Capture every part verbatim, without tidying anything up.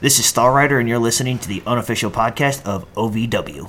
This is Star Rider, and you're listening to the unofficial podcast of O V W.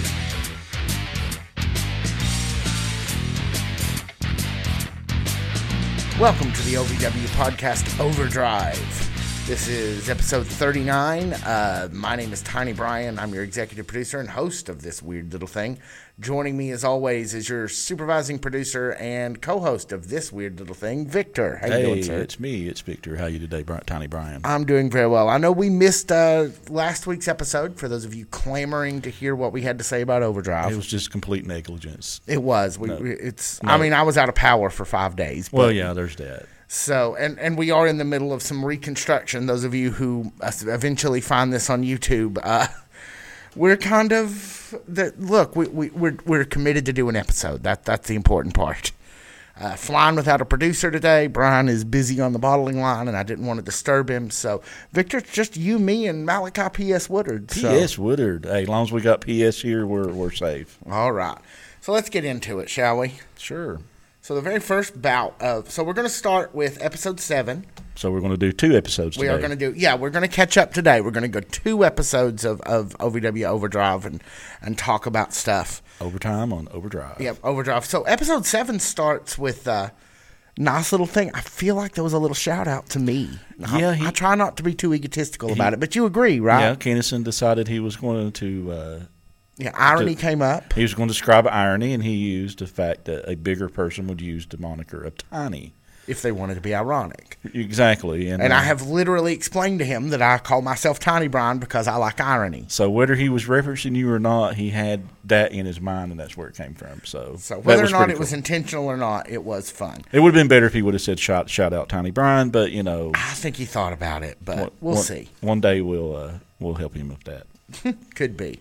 Welcome to the O V W podcast Overdrive. This is episode thirty-nine. Uh, my name is Tiny Brian. I'm your executive producer and host of this weird little thing. Joining me, as always, is your supervising producer and co-host of this weird little thing, Victor. How you hey, doing, sir? It's me. It's Victor. How you today, Bri- Tiny Brian? I'm doing very well. I know we missed uh, last week's episode, for those of you clamoring to hear what we had to say about Overdrive. It was just complete negligence. It was. We, No. we, it's. No. I mean, I was out of power for five days. But Well, yeah, there's that. So, and, and we are in the middle of some reconstruction. Those of you who uh, eventually find this on YouTube, uh, we're kind of, the, look, we, we, we're, we're committed to do an episode. That That's the important part. Uh, flying without a producer today. Brian is busy on the bottling line, and I didn't want to disturb him. So, Victor, it's just you, me, and Malachi P S. Woodard. P So. S. Woodard. Hey, as long as we got P S here, we're we're safe. All right. So, let's get into it, shall we? Sure. So, the very first bout of, so we're going to start with episode seven. So we're going to do two episodes today. We are going to do, yeah, we're going to catch up today. We're going to go two episodes of, of O V W Overdrive and, and talk about stuff. Overtime on Overdrive. Yep, Overdrive. So episode seven starts with a nice little thing. I feel like there was a little shout out to me. Yeah, I, he- I try not to be too egotistical about it, but you agree, right? Yeah, Kennison decided he was going to, uh, Yeah, irony to- came up. he was going to describe irony, and he used the fact that a bigger person would use the moniker of tiny. If they wanted to be ironic. Exactly. And, And uh, I have literally explained to him that I call myself Tiny Brian because I like irony. So whether he was referencing you or not, he had that in his mind, and that's where it came from. So, So that whether or was not pretty it was cool. intentional or not, it was fun. It would have been better if he would have said shout shout out Tiny Brian, but you know, I think he thought about it, but one- we'll one- see. One day we'll uh, we'll help him with that. Could be.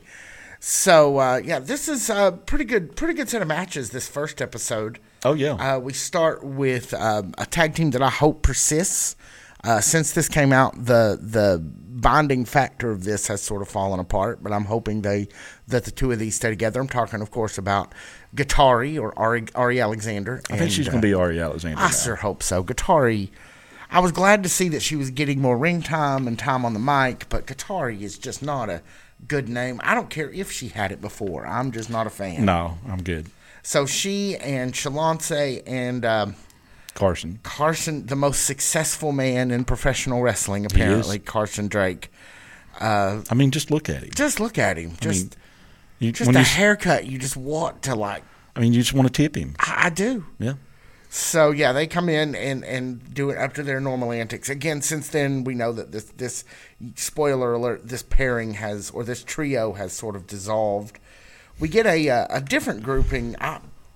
So uh, yeah, this is a pretty good, pretty good set of matches. This first episode. Oh yeah, Uh, we start with um, a tag team that I hope persists. Uh, since this came out, the the bonding factor of this has sort of fallen apart. But I'm hoping they that the two of these stay together. I'm talking, of course, about Guitari or Ari, Ari Alexander. I think she's going to be Ari Alexander. I now. sure hope so. Guitari, I was glad to see that she was getting more ring time and time on the mic, but Guitari is just not a good name. I don't care if she had it before. I'm just not a fan. No, I'm good. So she and Shalonce and um, Carson. Carson, the most successful man in professional wrestling, apparently, Carson Drake. I mean, just look at him. Just look at him. I Just, mean, you, just when a you, haircut. You just want to, like, I mean, you just want to tip him. I, I do. Yeah. So yeah, they come in and, and do it up to their normal antics. Again, since then we know that this this spoiler alert, this pairing has or this trio has sort of dissolved. We get a uh, a different grouping. Uh,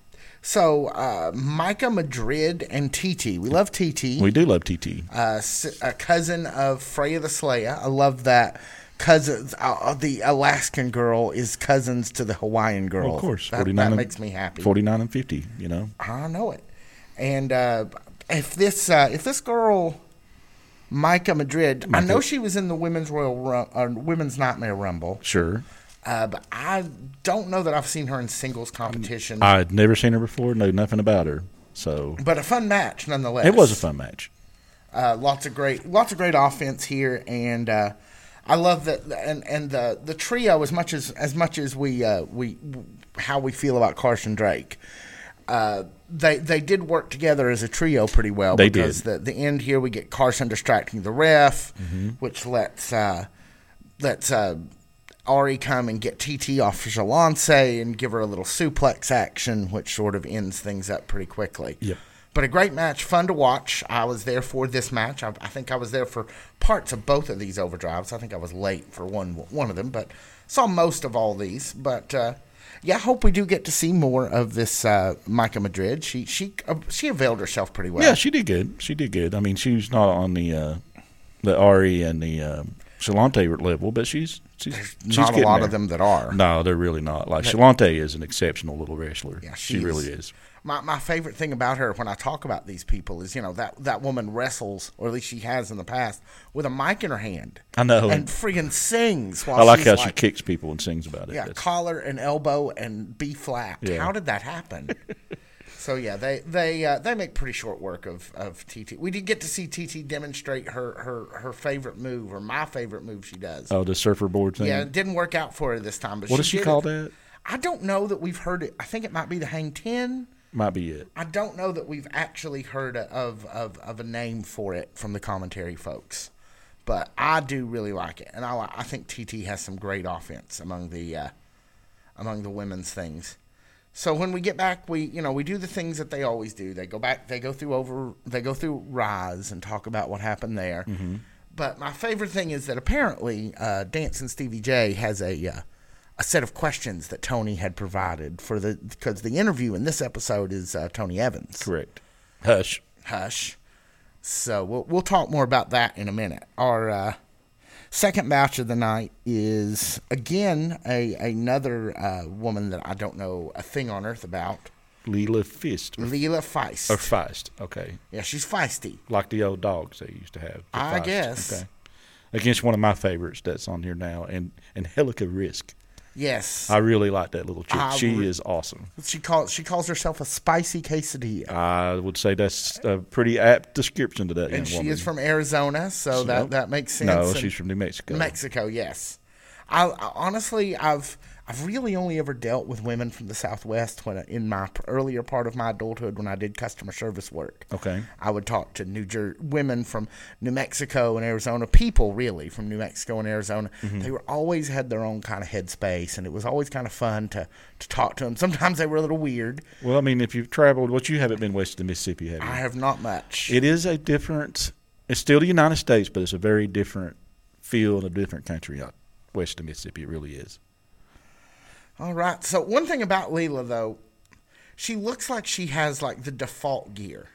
so uh, Micah Madrid and T T. We love T T. We do love T T. Uh, s- a cousin of Freya the Slayer. I love that. Cousins, uh, the Alaskan girl is cousins to the Hawaiian girl. Well, of course, that, forty-nine that and- makes me happy. Forty-nine and fifty. You know. I know it. And uh, if this uh, if this girl, Micah Madrid, I know she was in the women's Royal Rum, uh, Women's Nightmare Rumble, Sure. uh, but I don't know that I've seen her in singles competition. I'd never seen her before. Know nothing about her. So but a fun match nonetheless. it was a fun match. Uh, lots of great, lots of great offense here, and uh, I love that. And and the the trio, as much as as much as we uh, we how we feel about Carson Drake. Uh, they they did work together as a trio pretty well. They because did. the the end here we get Carson distracting the ref, Mm-hmm. which lets uh, lets uh, Ari come and get T T off Shalonce and give her a little suplex action, which sort of ends things up pretty quickly. Yep. But a great match, fun to watch. I was there for this match. I, I think I was there for parts of both of these overdrives. I think I was late for one one of them, but saw most of all these. But uh, yeah, I hope we do get to see more of this uh, Micah Madrid. She she uh, she availed herself pretty well. Yeah, she did good. She did good. I mean, she's not on the uh, the Ari and the um, Shalonte level, but she's she's, she's not a getting lot there. of them that are. No, they're really not. Like Shalonte is an exceptional little wrestler. Yeah, she she really is. is. My my favorite thing about her when I talk about these people is, you know, that, that woman wrestles, or at least she has in the past, with a mic in her hand. I know. And friggin' sings while I like she's how like, she kicks people and sings about it. Yeah, That's- collar and elbow and B flat. Yeah. How did that happen? So yeah, they they uh, they make pretty short work of, of T T. We did get to see T T demonstrate her, her, her favorite move, or my favorite move she does. Oh, the surfer board thing. Yeah, it didn't work out for her this time. But what she does she did call it. that? I don't know that we've heard it. I think it might be the hang ten. Might be it. I don't know that we've actually heard of of, of a name for it from the commentary folks. But I do really like it, and I I think T T has some great offense among the uh, among the women's things. So when we get back, we you know we do the things that they always do. They go back, they go through over, they go through Rise and talk about what happened there. Mm-hmm. But my favorite thing is that apparently uh, Dancing Stevie J has a uh, a set of questions that Tony had provided for the because the interview in this episode is uh, Tony Evans. Correct. Hush. Hush. So we'll we'll talk more about that in a minute. Our uh, second match of the night is again a another uh, woman that I don't know a thing on earth about. Leela Fist. Or, Leela Feist. or Feist. Okay. Yeah, she's feisty. Like the old dogs they used to have. The I Feist. guess. Okay. Against one of my favorites that's on here now, and Angelica Risk. Yes. I really like that little chick. I She re- is awesome. She calls she calls herself a spicy quesadilla. I would say that's a pretty apt description to that young And she woman. is from Arizona, so that, Nope. that makes sense. No, And she's from New Mexico. Mexico, yes. I, I honestly, I've I've really only ever dealt with women from the Southwest when I, in my p- earlier part of my adulthood when I did customer service work. Okay. I would talk to New Jer- women from New Mexico and Arizona, people really from New Mexico and Arizona. Mm-hmm. They were always had their own kind of headspace, and it was always kind of fun to, to talk to them. Sometimes they were a little weird. Well, I mean, if you've traveled, what you haven't been west of the Mississippi, have you? I have not much. It is a different. It's still the United States, but it's a very different feel and a different country out west of Mississippi. It really is. All right. So one thing about Leela, though, she looks like she has like the default gear.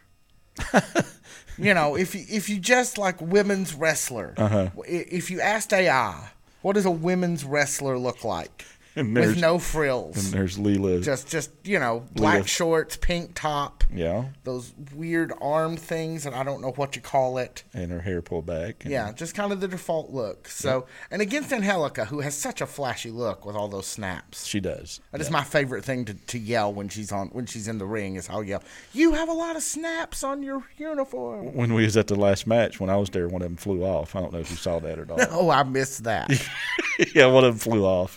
You know, if you, if you just like women's wrestler, Uh-huh. i- if you asked A I, what does a women's wrestler look like And with there's- no frills? And there's Leela. Just, just you know, black Leela. shorts, pink top, yeah, those weird arm things that I don't know what you call it. and her hair pulled back. And Yeah, just kind of the default look. So, and against Angelica, who has such a flashy look with all those snaps. she does. That is my favorite thing to, to yell when she's on when she's in the ring is I'll yell, "You have a lot of snaps on your uniform." When we was at the last match, when I was there, one of them flew off. I don't know if you saw that or not. Oh, I missed that. Yeah, one of them flew off.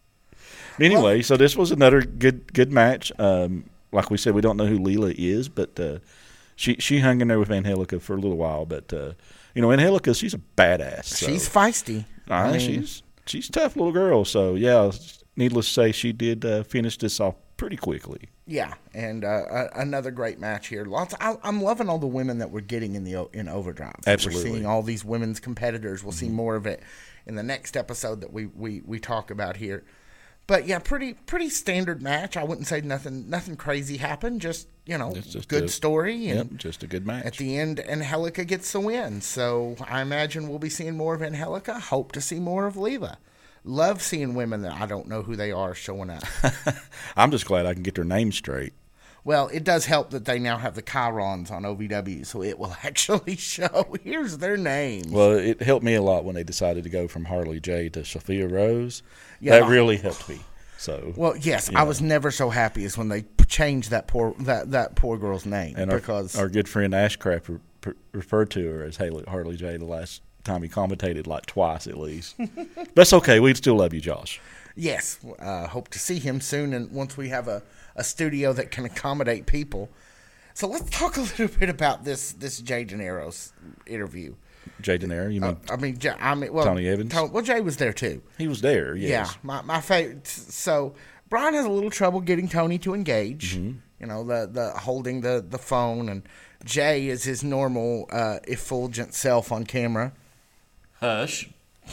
Anyway, so this was another good good match. Um, like we said, we don't know who Leela is, but uh, she she hung in there with Angelica for a little while. But uh, you know, Angelica, she's a badass. So. She's feisty. Uh, I mean, she's she's a tough little girl. So yeah, needless to say, she did uh, finish this off pretty quickly. yeah, and uh, uh, another great match here. Lots. I, I'm loving all the women that we're getting in the o- in Overdrive. Absolutely. We're seeing all these women's competitors. We'll see more of it in the next episode that we, we, we talk about here. But yeah, pretty pretty standard match. I wouldn't say nothing nothing crazy happened. Just you know, It's just good a- story. And Yep, just a good match. at the end, Angelica gets the win. So I imagine we'll be seeing more of Angelica. Hope to see more of Leela. Love seeing women that I don't know who they are showing up. I'm just glad I can get their name straight. Well, it does help that they now have the Chirons on O V W, so it will actually show. Here's their names. Well, it helped me a lot when they decided to go from Harley J to Sophia Rose. Yeah. That really helped me. So Well, yes, Yeah. I was never so happy as when they changed that poor that, that poor girl's name and our, because our good friend Ashcraft re- re- referred to her as Haley, Harley J the last time he commentated, like twice at least. That's okay. We still love you, Josh. yes, uh, hope to see him soon. And once we have a, a studio that can accommodate people, so let's talk a little bit about this this Jay De Niro's interview. Jay De Niro, you mean I mean, Jay, I mean, well, Tony Evans? Tony, well, Jay was there too. he was there? Yes. Yeah, my my favorite. So Brian has a little trouble getting Tony to engage. Mm-hmm. You know, the the holding the, the phone, and Jay is his normal uh, effulgent self on camera. Hush.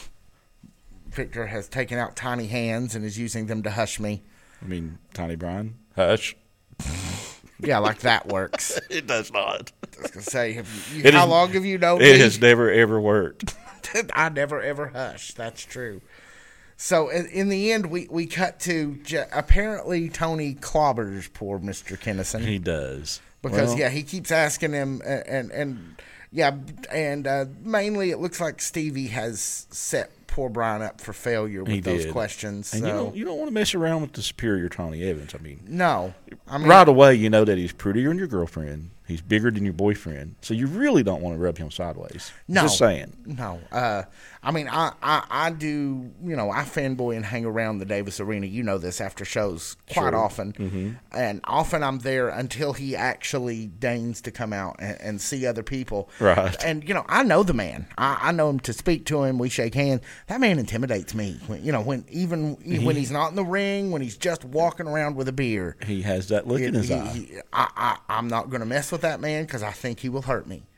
Victor has taken out tiny hands and is using them to hush me. I mean, Tiny Brian. Hush. Yeah, like that works. It does not. I was gonna say, have you, It how is- long have you known It me? has never ever worked. I never ever hush. That's true. So in, in the end, we, we cut to J- apparently Tony clobbers poor Mister Kennison. He does Because Well, yeah, he keeps asking him, and and, and yeah, and uh, mainly it looks like Stevie has set poor Brian up for failure with He those did. questions. And so. you don't you don't want to mess around with the superior Tony Evans. I mean, No. I mean, right away you know that he's prettier than your girlfriend. He's bigger than your boyfriend. So you really don't want to rub him sideways. No. Just saying. No. Uh, I mean, I, I, I do, you know, I fanboy and hang around the Davis Arena. You know this after shows quite Sure. often. Mm-hmm. And often I'm there until he actually deigns to come out and, and see other people. Right. And, you know, I know the man. I, I know him to speak to him. We shake hands. That man intimidates me. When, you know, when even when he's not in the ring, when he's just walking around with a beer. He has that look in his he- eye. he- I, I, I'm not going to mess with that man because I think he will hurt me.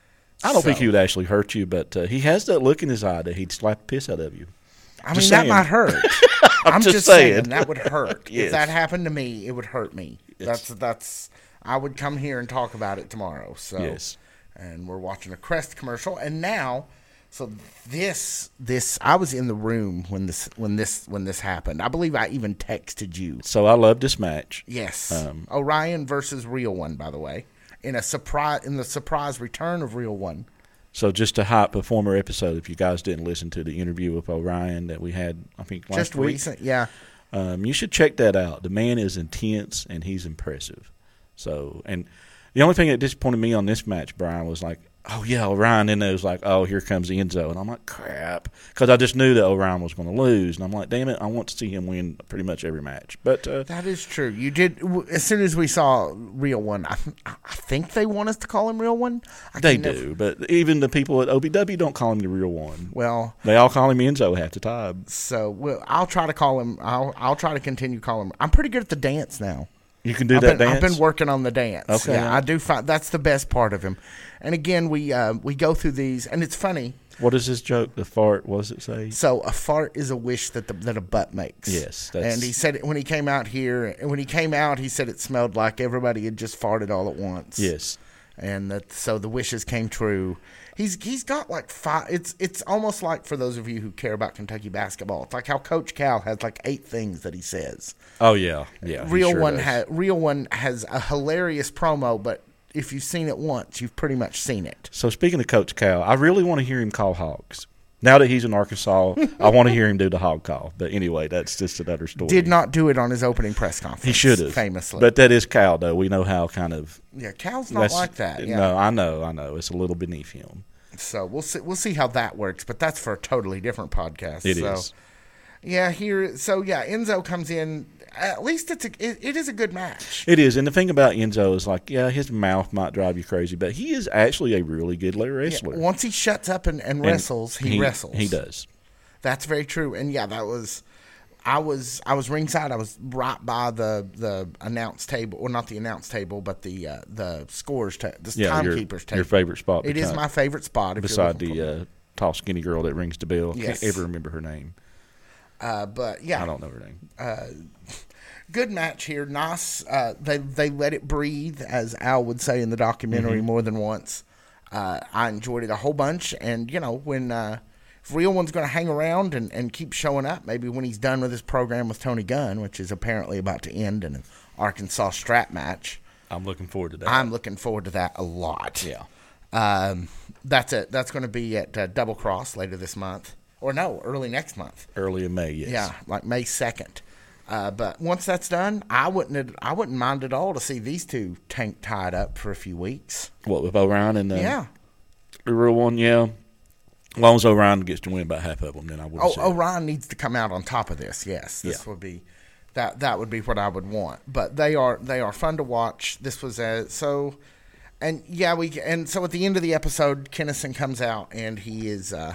I don't think So- he would actually hurt you, but uh, he has that look in his eye that he'd slap the piss out of you. I mean, Just that saying. might hurt. I'm I'm just just saying. saying. that would hurt. Yes. If that happened to me, it would hurt me. Yes. That's that's. I would come here and talk about it tomorrow. So, Yes. and we're watching a Crest commercial, and now, so this this I was in the room when this when this when this happened. I believe I even texted you. So I love this match. Yes, Um, Orion versus Real One. By the way, in a surprise in the surprise return of Real One. So just to hype a former episode, if you guys didn't listen to the interview with Orion that we had, I think last Just week, recent, yeah. um, you should check that out. The man is intense and he's impressive. So, and the only thing that disappointed me on this match, Brian, was like, oh yeah, Orion. Then it was like, oh, here comes Enzo, and I'm like, crap, because I just knew that Orion was going to lose, and I'm like, damn it, I want to see him win pretty much every match. But uh, That is true. You did w- as soon as we saw Real One. I, I think they want us to call him Real One. I they can never- do. But even the people at O B W don't call him the real one. Well, They all call him Enzo half the time. so well, I'll try to call him. I'll I'll try to continue calling him. I'm pretty good at the dance now. You can do I've that been, dance. I've been working on the dance. Okay. Yeah, I do find that's the best part of him. And again, we uh, we go through these, and it's funny. What is this joke? The fart, what does it say? So a fart is a wish that the, that a butt makes. Yes, that's- and he said it when he came out here. And when he came out, he said it smelled like everybody had just farted all at once. Yes. And that so the wishes came true. He's he's got like five. It's it's almost like, for those of you who care about Kentucky basketball, it's like how Coach Cal has like eight things that he says. Oh, yeah. Yeah. he Real sure one does. has Real One has a hilarious promo, but if you've seen it once, you've pretty much seen it. So speaking of Coach Cal, I really want to hear him call hogs. Now that he's in Arkansas, I want to hear him do the hog call. But anyway, that's just another story. Did not do it on his opening press conference. He should have. famously. But that is Cal, though. We know how kind of. yeah, Cal's not that's- like that. Yeah. No, I know, I know. It's a little beneath him. So we'll see. We'll see how that works. But that's for a totally different podcast. It so, is. Yeah. Here. So yeah, Enzo comes in. At least it's a. It, it is a good match. It is. And the thing about Enzo is like, yeah, his mouth might drive you crazy, but he is actually a really good wrestler. Yeah, once he shuts up and, and And wrestles, he, wrestles. He does. That's very true. And yeah, that was. I was I was ringside. I was right by the, the announce table, or not the announce table, but the uh, the scores ta- the Yeah, your, timekeepers table. your favorite spot. It is behind- my favorite spot. If beside you're looking the uh, tall, skinny girl that rings the bell. Yes. Can't ever remember her name. for- uh, but yeah, I don't know her name. good match here. Nice. Uh, they they let it breathe, as Al would say in the documentary Mm-hmm. more than once. Uh, I enjoyed it a whole bunch, and you know when uh, if Real One's going to hang around and, and keep showing up, maybe when he's done with his program with Tony Gunn, which is apparently about to end in an Arkansas strap match. I'm looking forward to that. I'm looking forward to that a lot. yeah. Um, that's it. That's going to be at uh, Double Cross later this month, or no, early next month. Early in May, yes. Yeah, like May second. Uh, but once that's done, I wouldn't have, I wouldn't mind at all to see these two tank tied up for a few weeks. What, with Orion and uh, yeah. the real one? Yeah. As long as Orion gets to win about half of them, then I would. Oh, Orion needs to come out on top of this. Yes, this Yeah. would be that. That would be what I would want. But they are they are fun to watch. This was a so, and yeah, we and so at the end of the episode, Kennison comes out and he is uh,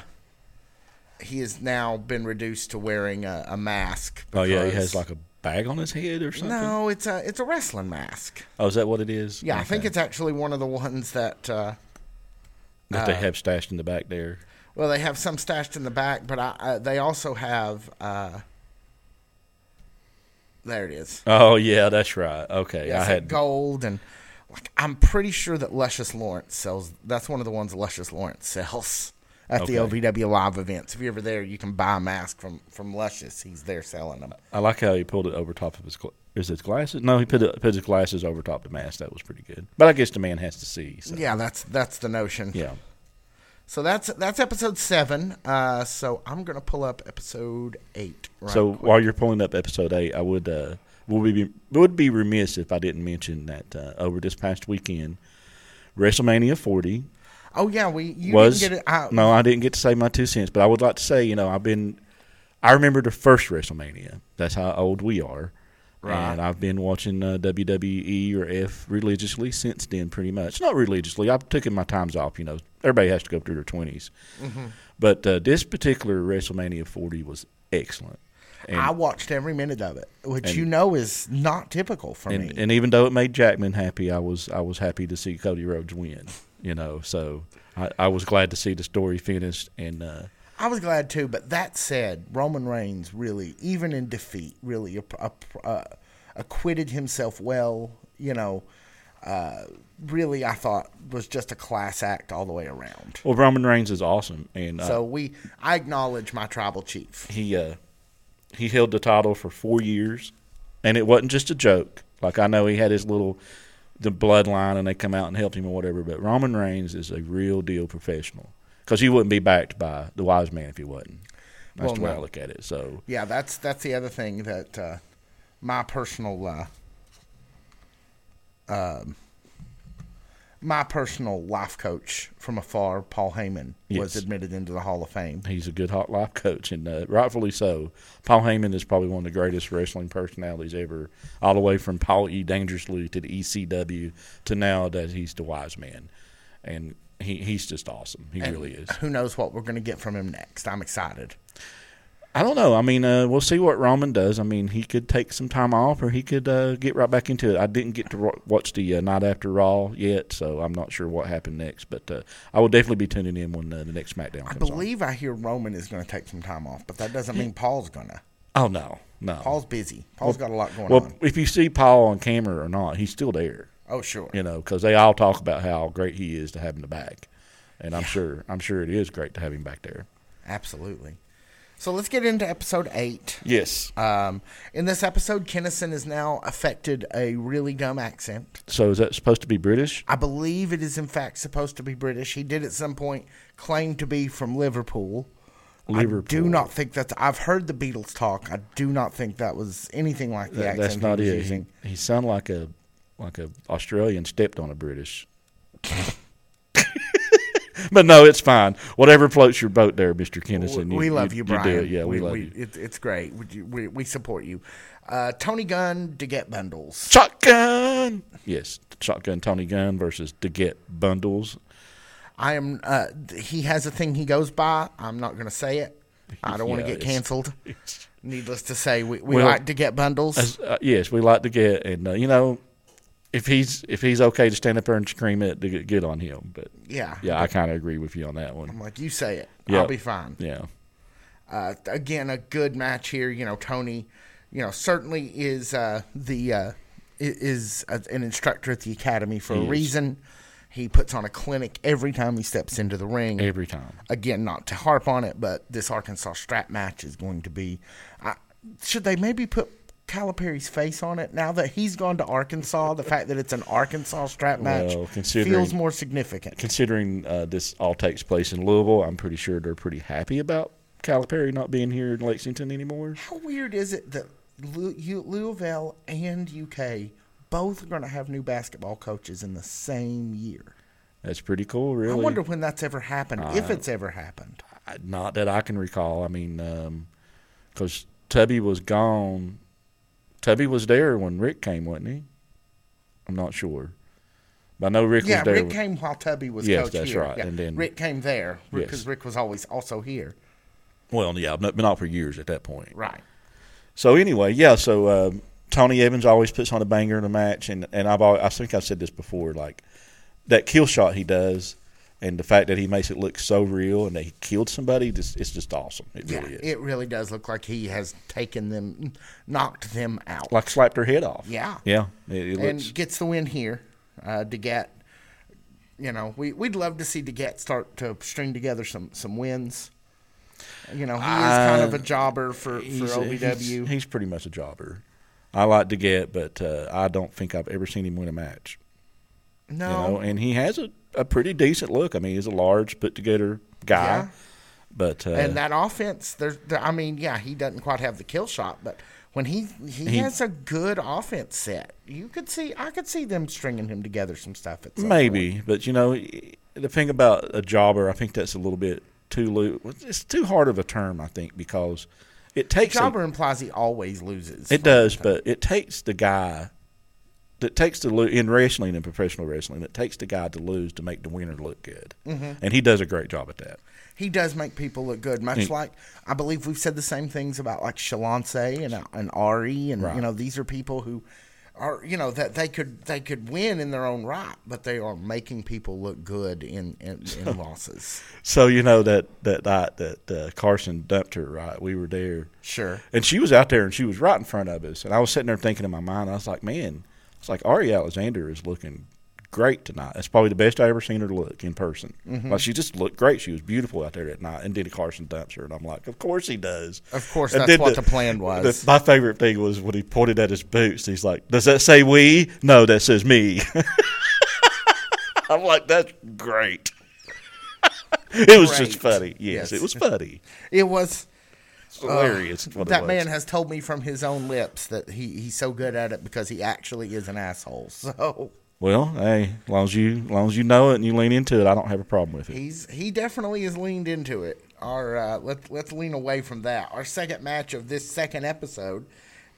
he has now been reduced to wearing a, a mask. Oh yeah, he because- has like a bag on his head or something. no, it's a it's a wrestling mask. Oh, is that what it is? Yeah, I think Okay. it's actually one of the ones that. Uh, that they have stashed in the back there. Well, they have some stashed in the back, but I, uh, they also have. Uh, there it is. Oh yeah, that's right. Okay, Yeah, I it's had like gold, and like, I'm pretty sure that Luscious Lawrence sells. That's one of the ones Luscious Lawrence sells at Okay. the O V W live events. If you're ever there, you can buy a mask from from Luscious. He's there selling them. I like how he pulled it over top of his. Gla- is it glasses? No, he put it, put his glasses over top the mask. That was pretty good. But I guess the man has to see. So. Yeah, that's that's the notion. Yeah. So that's that's episode seven. Uh, so I'm gonna pull up episode eight. Right so quick. while you're pulling up episode eight, I would uh, would be would be remiss if I didn't mention that uh, over this past weekend, WrestleMania forty. Oh yeah, we you was, didn't get it out. No, I didn't get to say my two cents, but I would like to say, you know, I've been. I remember the first WrestleMania. That's how old we are. Right. And I've been watching uh, W W E or F religiously since then, pretty much. Not religiously. I've taken my times off, you know. Everybody has to go through their twenties. Mm-hmm. But uh, this particular WrestleMania forty was excellent. And, I watched every minute of it, which and, you know is not typical for and, me. And even though it made Jackman happy, I was I was happy to see Cody Rhodes win, you know. So I, I was glad to see the story finished. And uh, I was glad too, but that said, Roman Reigns really, even in defeat, really uh, uh, acquitted himself well. You know, uh, really, I thought was just a class act all the way around. Well, Roman Reigns is awesome, and uh, so we, I acknowledge my tribal chief. He uh, he held the title for four years, and it wasn't just a joke. Like I know he had his little the bloodline, and they come out and helped him or whatever. But Roman Reigns is a real deal professional. Because he wouldn't be backed by the wise man if he wasn't. That's well, the way no. I look at it. So yeah, that's that's the other thing that uh, my personal uh, um, my personal life coach from afar, Paul Heyman, yes. was admitted into the Hall of Fame. He's a good hot life coach, and uh, rightfully so. Paul Heyman is probably one of the greatest wrestling personalities ever, all the way from Paul E. Dangerously to the E C W to now that he's the wise man. And He he's just awesome. He and really is. Who knows what we're going to get from him next? I'm excited. I don't know. I mean, uh, we'll see what Roman does. I mean, he could take some time off, or he could uh, get right back into it. I didn't get to ro- watch the uh, Night After Raw yet, so I'm not sure what happened next. But uh, I will definitely be tuning in when uh, the next SmackDown comes I believe on. I hear Roman is going to take some time off, but that doesn't mean Paul's going to. Oh, no, no. Paul's busy. Paul's well, got a lot going well, on. Well, if you see Paul on camera or not, he's still there. Oh, sure. You know, because they all talk about how great he is to have him back. And I'm yeah. sure I'm sure it is great to have him back there. Absolutely. So let's get into episode eight. Yes. Um, in this episode, Kinnison has now affected a really dumb accent. So is that supposed to be British? I believe it is, in fact, supposed to be British. He did at some point claim to be from Liverpool. Liverpool. I do not think that's... I've heard the Beatles talk. I do not think that was anything like the that, accent that's not he was it. using. He, he sounded like a like a Australian stepped on a British. But no, it's fine. Whatever floats your boat there, Mister Kinnison. We, we love you, you Brian. You do it. Yeah, we, we love we, you. It, it's great. We, we, we support you. Uh, Tony Gunn, to get bundles. Shotgun! Yes, Shotgun Tony Gunn versus to get bundles. I am. Uh, he has a thing he goes by. I'm not going to say it. I don't yeah, want to get canceled. Needless to say, we, we well, like to get bundles. As, uh, yes, we like to get, and uh, you know, if he's if he's okay to stand up there and scream it, to get, get on him. But yeah, yeah, I kind of agree with you on that one. I'm like, you say it, yep. I'll be fine. Yeah. Uh, again, a good match here. You know, Tony, you know, certainly is uh, the uh, is a, an instructor at the academy for he a reason. He puts on a clinic every time he steps into the ring. Every time. Again, not to harp on it, but this Arkansas strap match is going to be. Uh, should they maybe put Calipari's face on it now that he's gone to Arkansas? The fact that it's an Arkansas strap match well, feels more significant. Considering uh, this all takes place in Louisville, I'm pretty sure they're pretty happy about Calipari not being here in Lexington anymore. How weird is it that Louisville and U K both are going to have new basketball coaches in the same year? That's pretty cool, really. I wonder when that's ever happened, uh, if it's ever happened. Not that I can recall. I mean, because um, Tubby was gone. Tubby was there when Rick came, wasn't he? I'm not sure. But I know Rick yeah, was there. Yeah, Rick came while Tubby was yes, coach that's here. right. Yeah. And then Rick came there because yes. Rick was always also here. Well, yeah, but not for years at that point. Right. So anyway, yeah, so uh, Tony Evans always puts on a banger in a match, and, and I've always, I think I've said this before, like that kill shot he does, and the fact that he makes it look so real and that he killed somebody, this, it's just awesome. It yeah, really is. It really does look like he has taken them, knocked them out. Like slapped their head off. Yeah. Yeah. It, it and looks... gets the win here. Uh, DeGette, you know, we, we'd love to see DeGette start to string together some, some wins. You know, he is kind of a jobber for, for O V W. He's, he's pretty much a jobber. I like DeGette, but uh, I don't think I've ever seen him win a match. No. You know, and he has a a pretty decent look. I mean, he's a large, put together guy. Yeah. But uh, and that offense, there's, there, I mean, yeah, he doesn't quite have the kill shot, but when he, he he has a good offense set, you could see I could see them stringing him together some stuff. At some maybe, point. but you know, the thing about a jobber, I think that's a little bit too lo- It's too hard of a term, I think, because it takes jobber a, implies he always loses. It does, but it takes the guy. It takes the lo- in wrestling and professional wrestling. It takes the guy to lose to make the winner look good, mm-hmm. and he does a great job at that. He does make people look good, much he, like I believe we've said the same things about like Shalance and and Ari, and right. you know these are people who are you know that they could they could win in their own right, but they are making people look good in in, in losses. So you know that that night that uh, Carson dumped her, right? We were there, sure, and she was out there, and she was right in front of us, and I was sitting there thinking in my mind, I was like, man, it's like Ari Alexander is looking great tonight. That's probably the best I ever seen her look in person. Mm-hmm. Like she just looked great. She was beautiful out there at night. And Danny Carson dumps her, and I'm like, of course he does. Of course, and that's what the, the plan was. The, my favorite thing was when he pointed at his boots. He's like, "Does that say we? No, that says me." I'm like, that's great. It was great. just funny. Yes, yes, it was funny. It was. It's hilarious. Uh, that man has told me from his own lips that he, he's so good at it because he actually is an asshole. So. Well, hey, as long as you, as long as you know it and you lean into it, I don't have a problem with it. He's he definitely has leaned into it. Our uh, let's let's lean away from that. Our second match of this second episode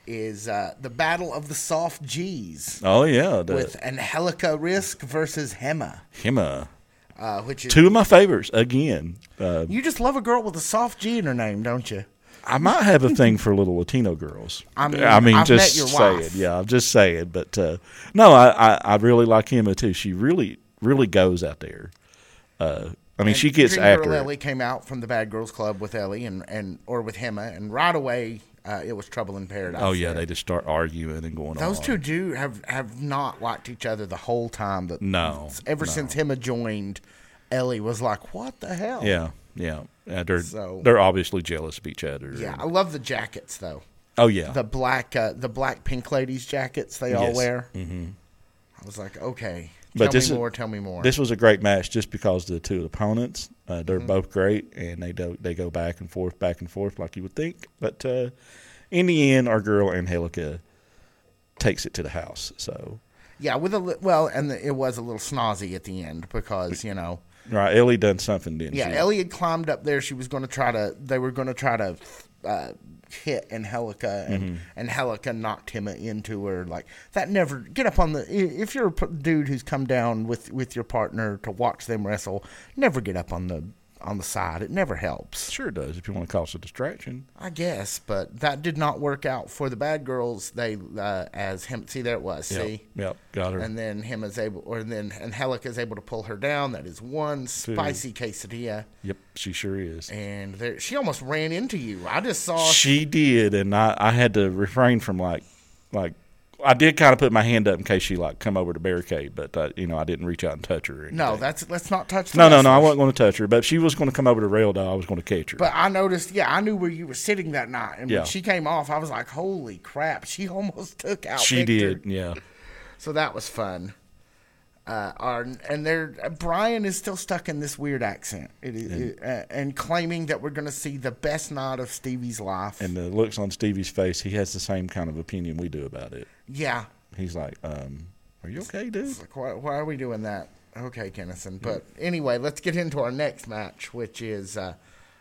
is uh, the Battle of the Soft G's. Oh yeah, the, with Angelica Risk versus Hema. Hema, uh, which is two of my favorites again. Uh, you just love a girl with a soft G in her name, don't you? I might have a thing for little Latino girls. I mean, I mean, I've just met your saying. wife. Yeah, I'm just saying. But uh, no, I, I, I really like Hema too. She really, really goes out there. Uh, I mean, and she gets Dream after Girl it. Ellie came out from the Bad Girls Club with Ellie and, and or with Hema, and right away uh, it was trouble in paradise. Oh yeah, there. they just start arguing and going Those on. Those two do have, have not liked each other the whole time. But no, ever no. since Hema joined, Ellie was like, "What the hell?" Yeah, yeah. yeah they're so, they're obviously jealous of each other. Yeah, I love the jackets though. Oh yeah, the black uh, the black Pink Ladies jackets they all yes. wear. Mm-hmm. I was like, okay, but tell this me is, more. Tell me more. This was a great match just because the two opponents uh, they're mm-hmm. both great and they do, they go back and forth, back and forth like you would think. But uh, in the end, our girl Angelica takes it to the house. So yeah, with a well, and the, it was a little snazzy at the end because you know. Right, Ellie done something, didn't yeah, she? Yeah, Ellie had climbed up there. She was going to try to. They were going to try to uh, hit Angelica, and Mm-hmm. Angelica knocked him into her. Like that. Never get up on the. If you're a dude who's come down with with your partner to watch them wrestle, never get up on the on the side. It never helps. Sure does if you want to cause a distraction. I guess, but that did not work out for the Bad Girls. They uh, as him. See, there it was. Yep, see, yep, got her. And then him is able, or then Angelica is able to pull her down. That is one spicy quesadilla. Yep, she sure is. And there, she almost ran into you. I just saw. She did, and I, I had to refrain from like, like I did kind of put my hand up in case she like come over to barricade, but uh, you know I didn't reach out and touch her. Or anything. No, that's let's not touch. The no, no, no. I wrestlers. wasn't going to touch her, but if she was going to come over to rail though, I was going to catch her. But I noticed, yeah, I knew where you were sitting that night, and Yeah. when she came off, I was like, "Holy crap!" She almost took out. she Victor. did, yeah. So that was fun. Uh, our, and there, Brian is still stuck in this weird accent, it, is, it, uh, and claiming that we're going to see the best night of Stevie's life. And the looks on Stevie's face, he has the same kind of opinion we do about it. Yeah, He's like, um, "Are you okay, dude?" it's like, why, why are we doing that? Okay, Kennison. But anyway, let's get into our next match, which is uh,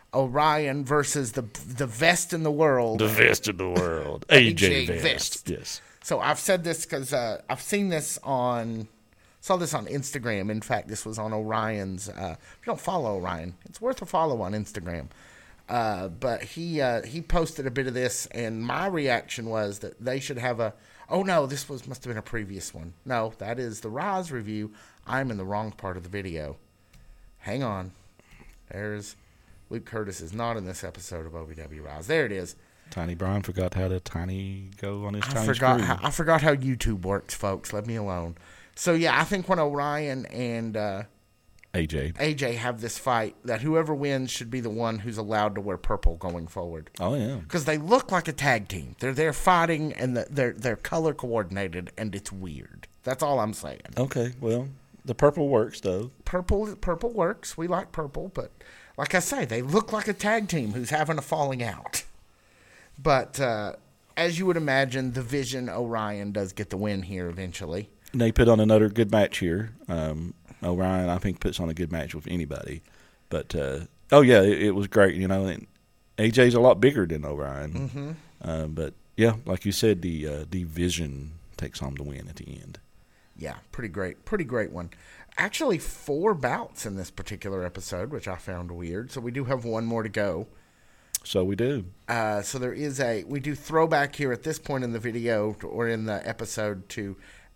Orion versus the the best in the world. The best in the world, A J Vest. Vest. Yes. So I've said this because uh, I've seen this on, saw this on Instagram. In fact, this was on Orion's. Uh, if you don't follow Orion, it's worth a follow on Instagram. Uh, but he uh, he posted a bit of this, and my reaction was that they should have a. Oh no, this was must have been a previous one. No, that is the Rise review. I'm in the wrong part of the video. Hang on. There's Luke Curtis is not in this episode of O V W Rise. There it is. Tiny Brian forgot how to tiny go on his I tiny forgot. screw. How, I forgot how YouTube works, folks. Let me alone. So yeah, I think when Orion and uh, A J. A J have this fight, that whoever wins should be the one who's allowed to wear purple going forward. Oh yeah. Because they look like a tag team. They're there fighting, and the, they're they're color coordinated, and it's weird. That's all I'm saying. Okay. Well, The purple works, though. Purple, purple works. We like purple, but like I say, they look like a tag team who's having a falling out. But uh, as you would imagine, the Vision Orion does get the win here eventually. And they put on another good match here. Um, Orion, I think, puts on a good match with anybody. But, uh, oh, yeah, it, it was great. You know, and A J's a lot bigger than Orion. Mm-hmm. Uh, but, yeah, like you said, the uh, the Vision takes home the win at the end. Yeah, pretty great. Pretty great one. Actually, four bouts in this particular episode, which I found weird. So we do have one more to go. So we do. Uh, so there is a, we do throwback here at this point in the video or in the episode to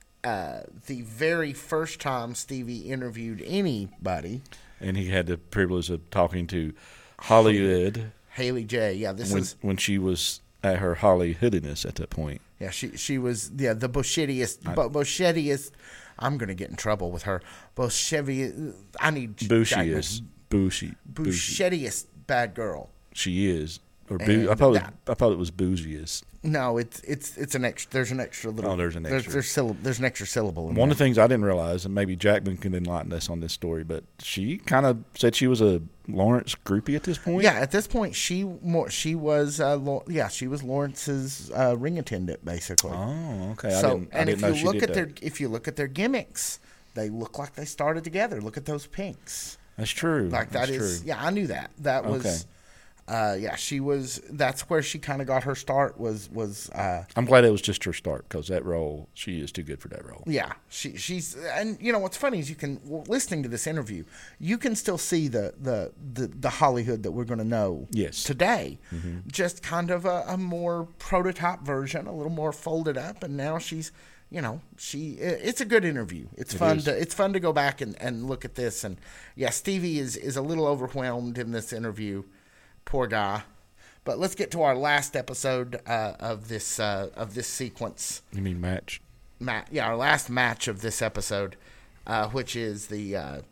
uh, the very first time Stevie interviewed anybody. And he had the privilege of talking to Hollywood. Haley J. Yeah, this when, is. When she was at her Hollywoodiness at that point. Yeah, she she was yeah the Boschettiest, bo- Boschettiest. I'm gonna get in trouble with her. Boschetti. I need Bushiest, bushy, Boschettiest bad girl. She is, or boo, I thought that, it, I thought it was bougiest. No, it's it's it's an extra. There's an extra little. Oh, there's an extra. There's there's, syllab- there's an extra syllable. In One there. of the things I didn't realize, and maybe Jackman can enlighten us on this story, but she kind of said she was a Lawrence groupie at this point. Yeah, at this point she more she was uh, Lo- yeah she was Lawrence's uh, ring attendant basically. Oh, okay. So I didn't, and I didn't if know you she look did at that. their if you look at their gimmicks, they look like they started together. Look at those pinks. That's true. Like that That's is true. yeah I knew that that was. Okay. Uh, yeah, she was. That's where she kind of got her start. Was was. Uh, I'm glad it was just her start because that role, she is too good for that role. yeah, she she's and you know what's funny is you can well, listening to this interview, you can still see the the the, the Hollywood that we're going to know. Yes. Today, Mm-hmm. just kind of a, a more prototype version, a little more folded up, and now she's. You know, she. It's a good interview. It's It fun is. to. It's fun to go back and, and look at this. And yeah, Stevie is is a little overwhelmed in this interview. Poor guy. But let's get to our last episode uh, of this uh, of this sequence. You mean match? Ma- yeah, our last match of this episode, uh, which is the uh,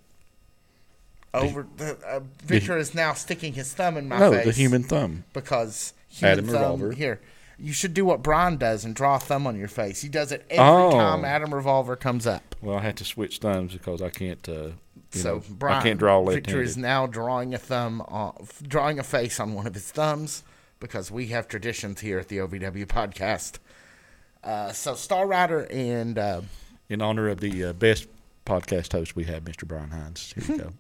over. The, uh, Victor is now sticking his thumb in my No, face. the human thumb. Because human Adam thumb Revolver. here. You should do what Brian does and draw a thumb on your face. He does it every Oh. time Adam Revolver comes up. Well, I had to switch thumbs because I can't. Uh, you So know, Brian, I can't draw Victor left-handed. is now drawing a thumb, on, drawing a face on one of his thumbs because we have traditions here at the O V W podcast. Uh, so Star Rider and uh, In honor of the uh, best podcast host we have, Mister Brian Hines. Here you go.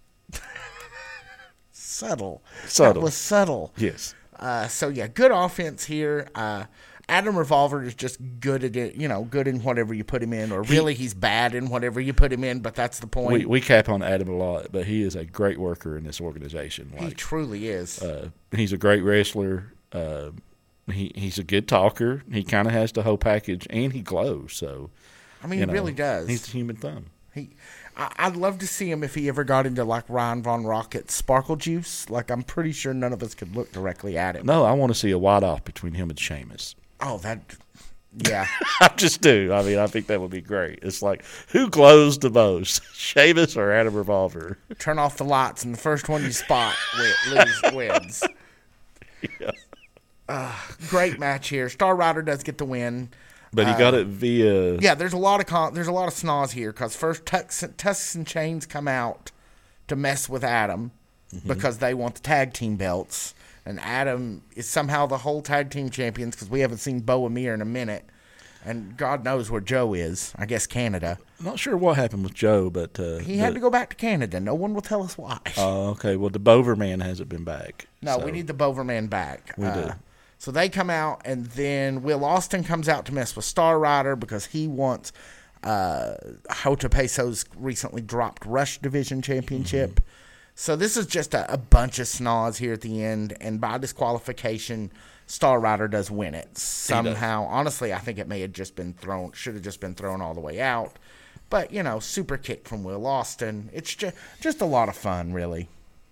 subtle, Subtle. that was subtle. Yes. Uh, so yeah, good offense here. Uh, Adam Revolver is just good at it, you know, good in whatever you put him in, or really he's bad in whatever you put him in. But that's the point. We we cap on Adam a lot, but he is a great worker in this organization. he Like, truly is. uh, he's a great wrestler. Uh, he he's a good talker. He kind of has the whole package, and he glows. So I mean, you he know, really does. He's the human thumb. He, I, I'd love to see him if he ever got into like Ryan Von Rocket's Sparkle Juice. Like I'm pretty sure none of us could look directly at him. No, I want to see a wide off between him and Sheamus. Oh, that, yeah. I just do. I mean, I think that would be great. It's like, who glows the most, Sheamus or Adam Revolver? Turn off the lights, and the first one you spot wi- lose, wins. Yeah. Uh, great match here. Star Rider does get the win. But he got it via. Yeah, there's a lot of con- there's a lot of snaz here because first Tux, Tusks and Chains come out to mess with Adam because they want the tag team belts, and Adam is somehow the whole tag team champions because we haven't seen Bo Amir in a minute, and God knows where Joe is. I guess Canada. I'm not sure what happened with Joe, but uh, He had to go back to Canada. No one will tell us why. Oh, okay. Well, the Bover man hasn't been back. no, so we need the Boverman back. We do. So they come out, and then Will Austin comes out to mess with Star Rider because he wants uh, Jota Peso's recently dropped Rush Division Championship. Mm-hmm. So this is just a, a bunch of snaz here at the end, and by disqualification, Star Rider does win it somehow. Honestly, I think it may have just been thrown, should have just been thrown all the way out. But you know, super kick from Will Austin. It's just just a lot of fun, really.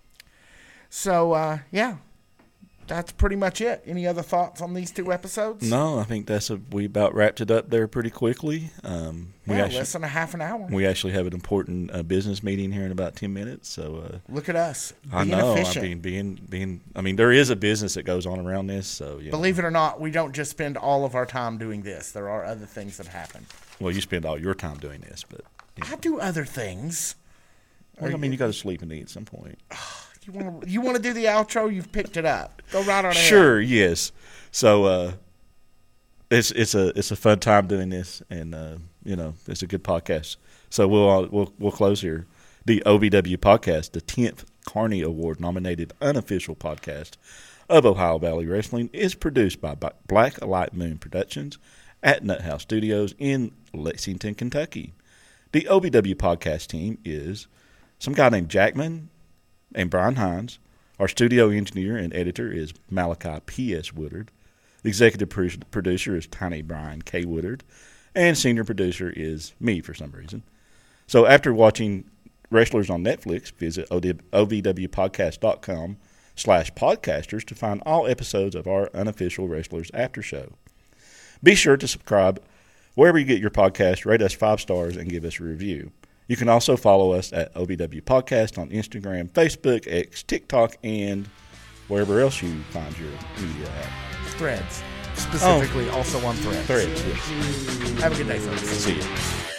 So uh, yeah. That's pretty much it. Any other thoughts on these two episodes? No, I think that's a. We about wrapped it up there pretty quickly. Um, we Yeah, actually less than a half an hour. we actually have an important uh, business meeting here in about ten minutes. So uh, Look at us. I Being know. efficient. I mean, being being. I mean, there is a business that goes on around this. So you Believe it or not, we don't just spend all of our time doing this. There are other things that happen. know. Well, you spend all your time doing this, but I do other things. Well, I mean, you got to sleep and eat at some point. You want to you want to do the outro? You've picked it up. Go right on ahead. Sure, yes. So uh, it's it's a it's a fun time doing this, and uh, you know, it's a good podcast. So we'll uh, we'll we'll close here. The O V W podcast, the tenth Carney Award nominated unofficial podcast of Ohio Valley Wrestling, is produced by Black Light Moon Productions at Nut House Studios in Lexington, Kentucky. The O V W podcast team is some guy named Jackman and Brian Hines. Our studio engineer and editor is Malachi P S. Woodard. The executive producer is Tiny Brian K. Woodard. And senior producer is me for some reason. So after watching Wrestlers on Netflix, visit ovwpodcast.com slash podcasters to find all episodes of our unofficial Wrestlers After Show. Be sure to subscribe wherever you get your podcast, rate us five stars, and give us a review. You can also follow us at O V W Podcast on Instagram, Facebook, X, TikTok, and wherever else you find your media at. Threads. Specifically, oh. also on Threads. Threads, yes. Have a good day, folks. See you.